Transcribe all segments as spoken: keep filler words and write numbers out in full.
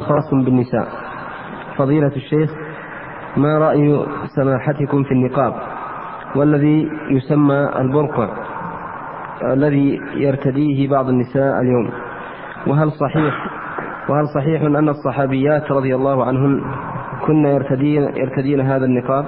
خاص بالنساء. فضيلة الشيخ، ما رأي سماحتكم في النقاب والذي يسمى البرقع الذي يرتديه بعض النساء اليوم؟ وهل صحيح وهل صحيح أن الصحابيات رضي الله عنهن كن يرتدين, يرتدين هذا النقاب؟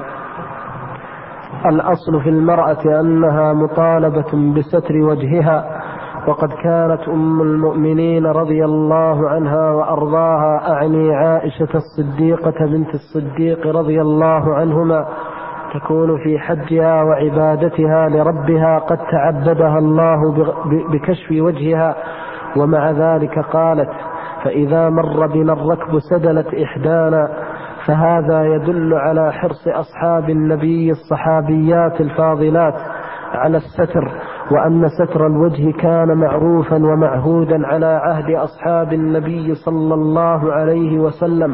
الأصل في المرأة أنها مطالبة بستر وجهها، وقد كانت أم المؤمنين رضي الله عنها وأرضاها، أعني عائشة الصديقة بنت الصديق رضي الله عنهما، تكون في حجها وعبادتها لربها قد تعبدها الله بكشف وجهها، ومع ذلك قالت: فإذا مر بنا الركب سدلت إحدانا. فهذا يدل على حرص أصحاب النبي الصحابيات الفاضلات على الستر، وأن ستر الوجه كان معروفا ومعهودا على عهد أصحاب النبي صلى الله عليه وسلم.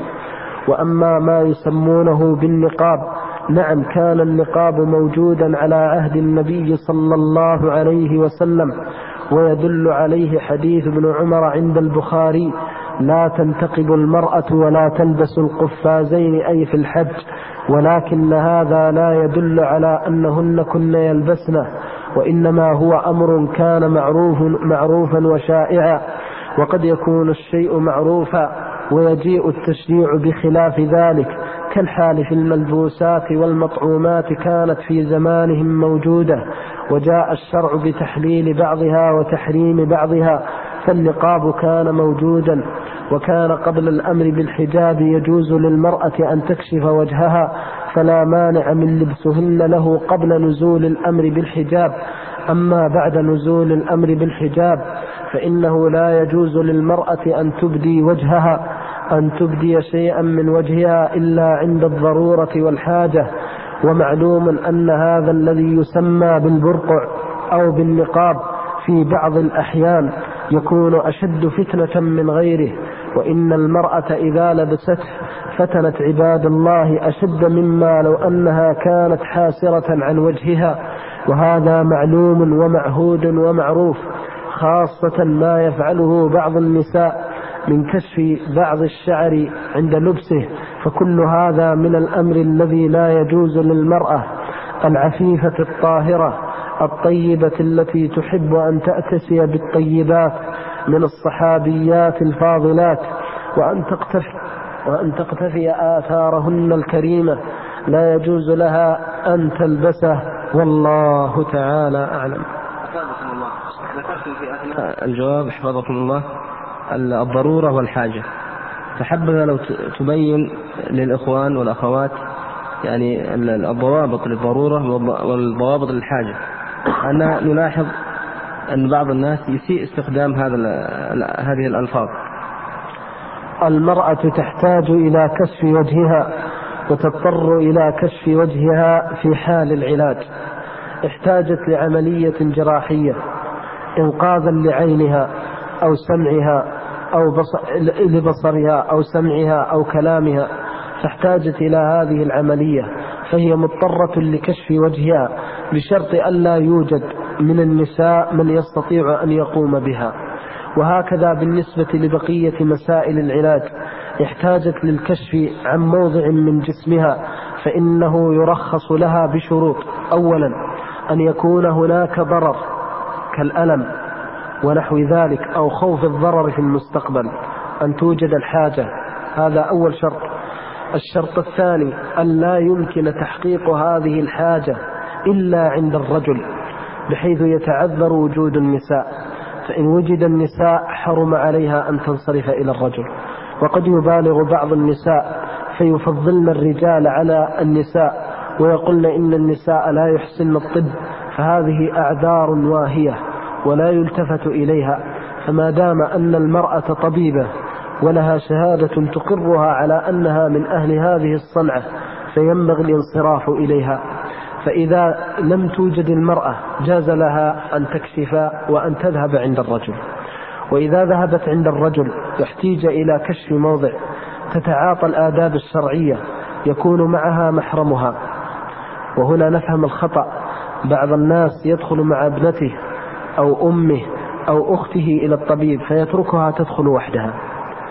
وأما ما يسمونه بالنقاب، نعم كان النقاب موجودا على عهد النبي صلى الله عليه وسلم، ويدل عليه حديث ابن عمر عند البخاري: لا تنتقب المرأة ولا تلبس القفازين، أي في الحج، ولكن هذا لا يدل على أنهن كن يلبسنه، وإنما هو أمر كان معروف معروفا وشائعا. وقد يكون الشيء معروفا ويجيء التشريع بخلاف ذلك، كالحال في الملبوسات والمطعومات كانت في زمانهم موجودة، وجاء الشرع بتحليل بعضها وتحريم بعضها. فالنقاب كان موجودا، وكان قبل الأمر بالحجاب يجوز للمرأة أن تكشف وجهها، فلا مانع من لبسهن له قبل نزول الأمر بالحجاب. أما بعد نزول الأمر بالحجاب فإنه لا يجوز للمرأة أن تبدي وجهها أن تبدي شيئا من وجهها إلا عند الضرورة والحاجة. ومعلوم أن هذا الذي يسمى بالبرقع أو بالنقاب في بعض الأحيان يكون أشد فتنة من غيره، وإن المرأة إذا لبسته فتنت عباد الله أشد مما لو أنها كانت حاسرة عن وجهها. وهذا معلوم ومعهود ومعروف، خاصة ما يفعله بعض النساء من كشف بعض الشعر عند لبسه، فكل هذا من الأمر الذي لا يجوز للمرأة العفيفة الطاهرة الطيبة التي تحب أن تأتسي بالطيبات من الصحابيات الفاضلات، وأن تقتفي, وأن تقتفي آثارهن الكريمة، لا يجوز لها أن تلبسه، والله تعالى أعلم. حفظكم الله. ذكرتم في أثناء الجواب حفظكم الله الضرورة والحاجة، فحبذا لو تبين للإخوان والأخوات يعني الضوابط للضرورة والضوابط للحاجة. أنا نلاحظ أن بعض الناس يسيء استخدام هذا هذه الألفاظ. المرأة تحتاج إلى كشف وجهها، وتضطر إلى كشف وجهها في حال العلاج. احتاجت لعملية جراحية إنقاذا لعينها أو سمعها أو لبصرها أو سمعها أو كلامها، فاحتاجت إلى هذه العملية، فهي مضطرة لكشف وجهها بشرط ألا يوجد من النساء من يستطيع أن يقوم بها. وهكذا بالنسبة لبقية مسائل العلاج، احتاجت للكشف عن موضع من جسمها، فإنه يرخص لها بشروط: أولا أن يكون هناك ضرر كالألم ونحو ذلك، أو خوف الضرر في المستقبل، أن توجد الحاجة، هذا أول شرط. الشرط الثاني أن لا يمكن تحقيق هذه الحاجة إلا عند الرجل، بحيث يتعذر وجود النساء، فإن وجد النساء حرم عليها أن تنصرف إلى الرجل. وقد يبالغ بعض النساء فيفضلن الرجال على النساء ويقولن إن النساء لا يحسن الطب، فهذه أعذار واهية ولا يلتفت إليها. فما دام أن المرأة طبيبة ولها شهادة تقرها على أنها من أهل هذه الصنعة فينبغي الانصراف إليها. فإذا لم توجد المرأة جاز لها أن تكشف وأن تذهب عند الرجل. وإذا ذهبت عند الرجل يحتاج إلى كشف موضع تتعاطى الآداب الشرعية يكون معها محرمها. وهنا نفهم الخطأ، بعض الناس يدخل مع ابنته أو أمه أو أخته إلى الطبيب فيتركها تدخل وحدها،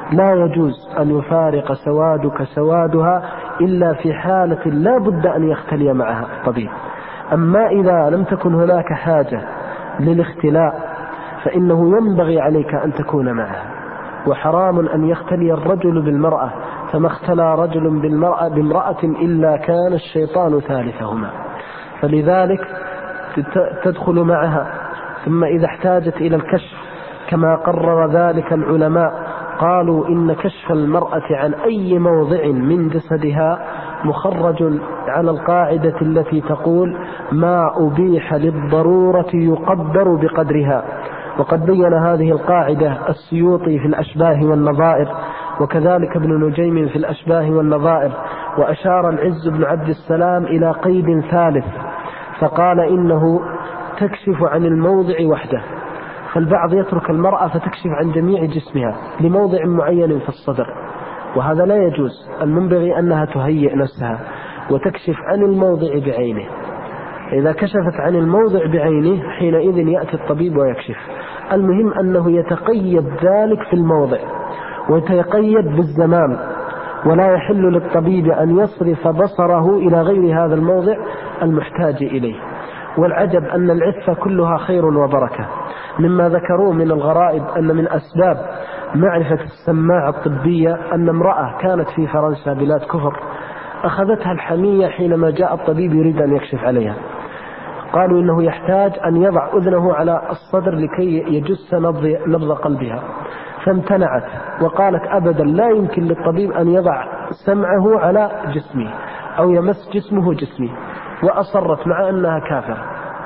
لا يجوز أن يفارق سوادك سوادها إلا في حالة لا بد أن يختلي معها الطبيب. أما إذا لم تكن هناك حاجة للاختلاء فإنه ينبغي عليك أن تكون معها، وحرام أن يختلي الرجل بالمرأة، فما اختلى رجل بالمرأة بامرأة إلا كان الشيطان ثالثهما. فلذلك تدخل معها، ثم إذا احتاجت إلى الكشف كما قرر ذلك العلماء قالوا إن كشف المرأة عن أي موضع من جسدها مخرج على القاعدة التي تقول ما أبيح للضرورة يقدر بقدرها. وقد بين هذه القاعدة السيوطي في الأشباه والنظائر، وكذلك ابن نجيم في الأشباه والنظائر. وأشار العز بن عبد السلام إلى قيد ثالث فقال إنه تكشف عن الموضع وحده. فالبعض يترك المرأة فتكشف عن جميع جسمها لموضع معين في الصدر، وهذا لا يجوز. المنبغي أنها تهيئ نفسها وتكشف عن الموضع بعينه. إذا كشفت عن الموضع بعينه حينئذ يأتي الطبيب ويكشف. المهم أنه يتقيد ذلك في الموضع ويتقيد بالزمان، ولا يحل للطبيب أن يصرف بصره إلى غير هذا الموضع المحتاج إليه. والعجب أن العفة كلها خير وبركة. مما ذكروه من الغرائب أن من أسباب معرفة السماعة الطبية أن امرأة كانت في فرنسا بلاد كفر أخذتها الحمية حينما جاء الطبيب يريد أن يكشف عليها. قالوا إنه يحتاج أن يضع أذنه على الصدر لكي يجس نبض, نبض قلبها، فامتنعت وقالت أبدا لا يمكن للطبيب أن يضع سمعه على جسمي أو يمس جسمه جسمي، وأصرت مع أنها كافرة.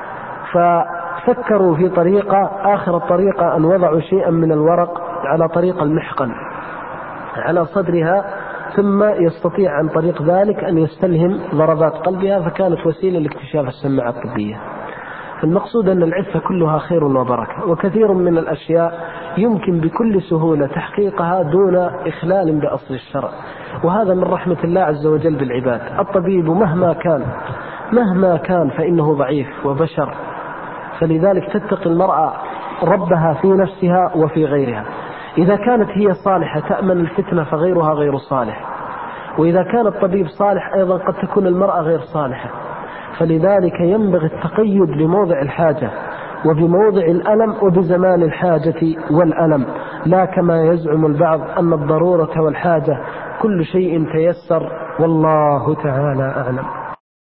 ففكروا في طريقة آخر الطريقة أن وضعوا شيئا من الورق على طريق المحقن على صدرها، ثم يستطيع عن طريق ذلك أن يستلهم ضربات قلبها، فكانت وسيلة لاكتشاف السماعة الطبية. المقصود أن العفة كلها خير وبركة، وكثير من الأشياء يمكن بكل سهولة تحقيقها دون إخلال بأصل الشرع، وهذا من رحمة الله عز وجل بالعباد. الطبيب مهما كان مهما كان فإنه ضعيف وبشر، فلذلك تتقي المرأة ربها في نفسها وفي غيرها. إذا كانت هي صالحة تأمن الفتنة فغيرها غير صالح، وإذا كان الطبيب صالح أيضا قد تكون المرأة غير صالحة. فلذلك ينبغي التقيد بموضع الحاجة وبموضع الألم وبزمان الحاجة والألم، لا كما يزعم البعض أن الضرورة والحاجة كل شيء تيسر، والله تعالى أعلم.